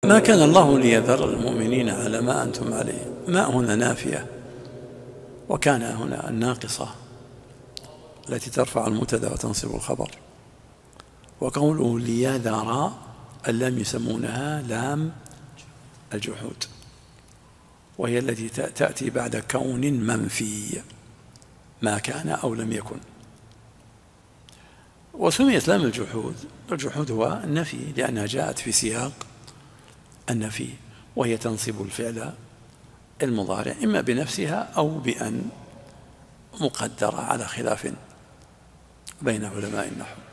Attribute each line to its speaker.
Speaker 1: ما كان الله ليذر المؤمنين على ما أنتم عليه. ما هنا نافية، وكان هنا الناقصة التي ترفع المبتدا وتنصب الخبر. وقوله ليذر اللام يسمونها لام الجحود، وهي التي تأتي بعد كون منفي، ما كان أو لم يكن. وسميت لام الجحود، الجحود هو النفي لأنها جاءت في سياق النفي، وهي تنصب الفعل المضارع إما بنفسها أو بأن مقدرة على خلاف بين علماء النحو.